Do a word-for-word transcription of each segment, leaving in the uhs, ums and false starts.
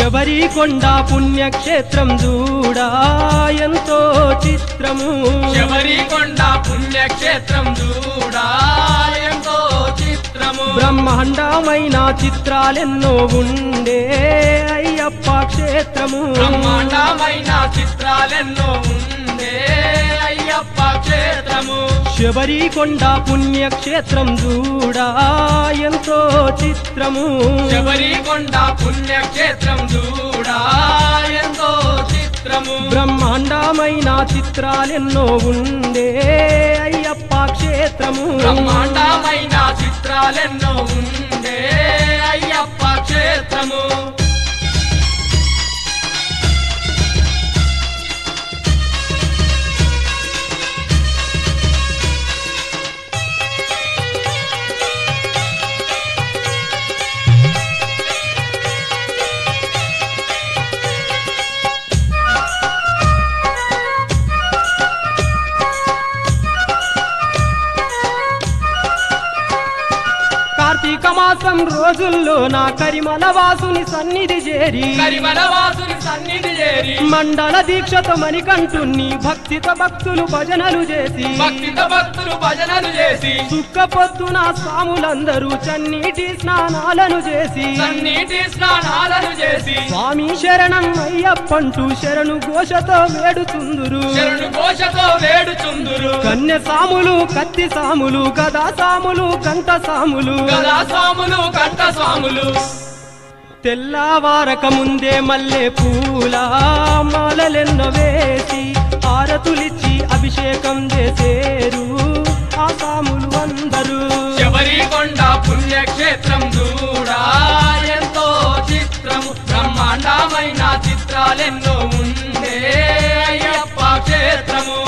శబరికొండ పుణ్యక్షేత్రం చూడా ఎంతో చిత్రము శబరికొండ పుణ్యక్షేత్రం చూడా ఎంతో చిత్రము బ్రహ్మాండమైన చిత్రాలెన్నో ఉండే అయ్యప్ప క్షేత్రము బ్రహ్మాండమైన చిత్రాలెన్నో ఉండే అయ్యప్ప క్షేత్రము శబరికొండ పుణ్యక్షేత్రం చూడా ఎంతో చిత్రము శబరికొండ పుణ్యక్షేత్రం చూడా ఎంతో చిత్రము బ్రహ్మాండమైన చిత్రాలెన్నో ఉండే అయ్యప్ప క్షేత్రము బ్రహ్మాండమైన చిత్రాలెన్నో ఉండే అయ్యప్ప క్షేత్రము కార్తీక మాసం రోజుల్లో నా కరిమల వాసుని సన్నిధి చేరి కరిమల వాసుని సన్నిధి చేరి మండల దీక్షతో మణికంఠుణ్ణి భక్తితో భక్తులు భజనలు చేసి భక్తితో భక్తులు భజనలు చేసి సుక్క పొద్దున స్వాములందరూ చన్నీటి స్నానాలను చేసి సన్నిధి స్నానాలను చేసి స్వామి శరణం అయ్యప్పంటూ శరణు ఘోషతో వేడుచుందురు శరణు ఘోషతో వేడుచుందురు కన్య సాములు కత్తి సాములు గదా సాములు గంట సాములు గదా స్వాములు కంఠ స్వాములు తెల్లవారక ముందే మల్లె పూల మాలలెన్నో వేసి హారతులిచ్చి అభిషేకం చేసేరు ఆ సాములు అందరూ శబరికొండ పుణ్యక్షేత్రం చూడా ఎంతో చిత్రము బ్రహ్మాండమైన చిత్రాలెన్నో ఉండే అయ్యప్ప క్షేత్రము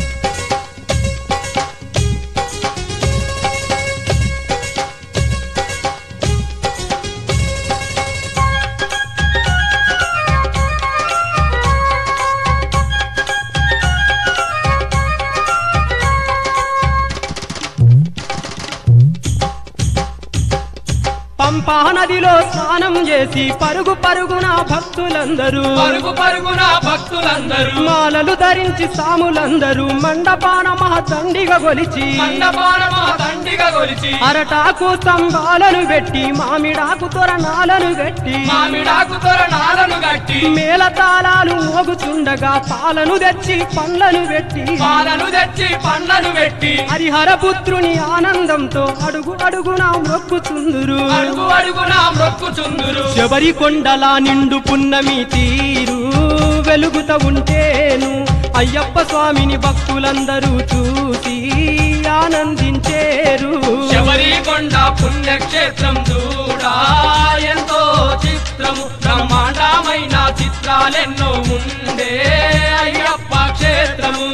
పంపా నదిలో స్నానం చేసి పరుగు పరుగున భక్తులందరూ పరుగు పరుగున భక్తులందరూ మాలలు ధరించి సాములందరూ మండపాన మహదండిగా గొలిచి మండపాన దండిగా కొలిచి అరటాకు స్తంభాలను పెట్టి మామిడాకు తొరణాలను పెట్టి మామిడాకు తోరణాలను గట్టి మేళతాళాలు మోగుచుండగా పాలను తెచ్చి పండ్లను పెట్టి పాలను తెచ్చి పండ్లను పెట్టి హరిహర పుత్రుని ఆనందంతో అడుగు అడుగున మొక్కుచుందురు అడుగు అడుగున మొక్కుచుందురు శబరికొండల నిండు పున్నమి తీరు వెలుగుత ఉంటేను అయ్యప్ప స్వామిని భక్తులందరూ చూసి ఆనందించేరు శబరికొండ పుణ్యక్షేత్రం చూడా ఎంతో చిత్రము బ్రహ్మాండమైన చిత్రాలెన్నో ఉండే అయ్యప్ప క్షేత్రము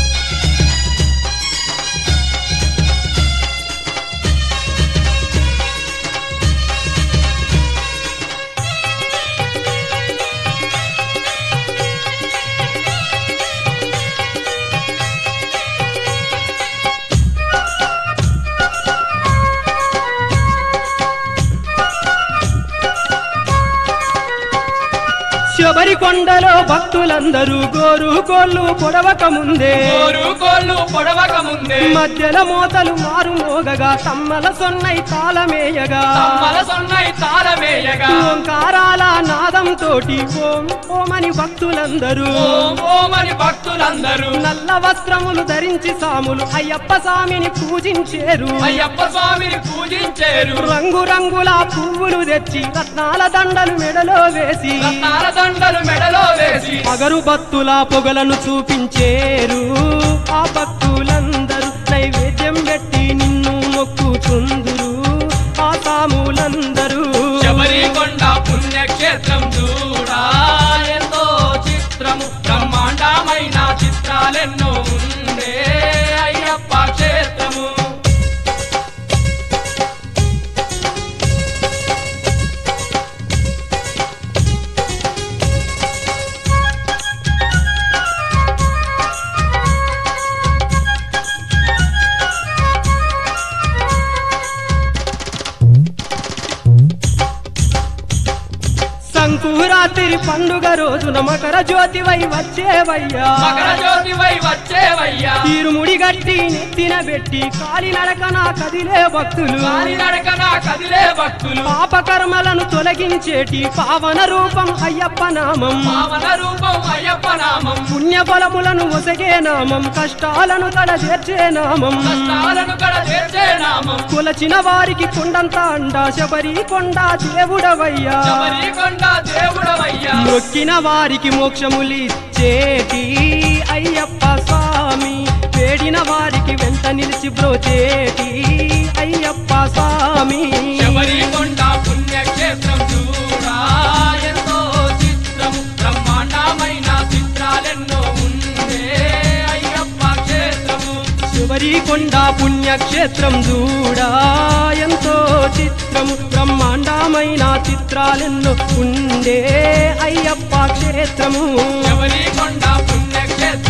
శబరికొండలో భక్తులందరూ గోరు కోళ్ళు పొడవక ముందే కోరు కోళ్ళు పొడవక ముందే మధ్యల మోతలు మారు మోగగా తమ్మల సొన్నై తాళమేయగా తమ్మల సొన్నై తాళమేయగా ఓంకారాల నాదం తోటి ఓం ఓమని భక్తులందరూ ఓం ఓమని భక్తులందరూ నల్ల వస్త్రములు ధరించి సాములు అయ్యప్ప స్వామిని పూజించేరు అయ్యప్ప స్వామిని పూజించేరు రంగు రంగుల పువ్వులు తెచ్చి రత్నాల దండలు మెడలో వేసి రత్నాల దండలు మెడలో వేసి అగరు భక్తుల పొగలను చూపించేరు ఆ భక్తులందరూ నైవేద్యం పెట్టి నిన్ను మొక్కుచుందురు ఆ సాములందరూ శబరికొండ పుణ్యక్షేత్రం చూడా ఎంతో చిత్రము బ్రహ్మాండమైన చిత్రాలెన్నో ఉండే అయ్యప్ప క్షేత్రము పండుగ రోజున మకర జ్యోతివై వచ్చేవయ్యా మకర జ్యోతివై వచ్చేవయ్యా తీరుముడి గట్టి నెత్తిన పెట్టి కాలి నడకన కదిలే భక్తులు కాలి నడకన కదిలే భక్తులు పాపకర్మలను తొలగించేటి పావన రూపం అయ్యప్ప నామం పావన రూపం అయ్యప్ప నామం పుణ్యఫలములను ఒసగే నామం కష్టాలను కడచేర్చే నామం కష్టాలను కడ చేర్చే నామం కొలచిన వారికి కొండంత అండ శబరి కొండ దేవుడవయ్యా శబరి కొండ దేవుడవయ్యా మొక్కిన వారికి మోక్షములిచ్చేటి అయ్యప్ప స్వామి వేడిన వారికి వెంట నిలిచి బ్రోచేటి అయ్యప్ప స్వామి శబరి కొండ పుణ్యక్షేత్రం చూడా ఎంతో చిత్రము బ్రహ్మాండమైన చిత్రాలెన్నో ఉండే అయ్యప్ప క్షేత్రము శబరి కొండ పుణ్యక్షేత్రం చూడా ఎంతో చిత్రము బ్రహ్మాండమైన చిత్రాలెన్నో ఉండే అయ్యప్ప క్షేత్రము శబరి కొండ పుణ్యక్షేత్రం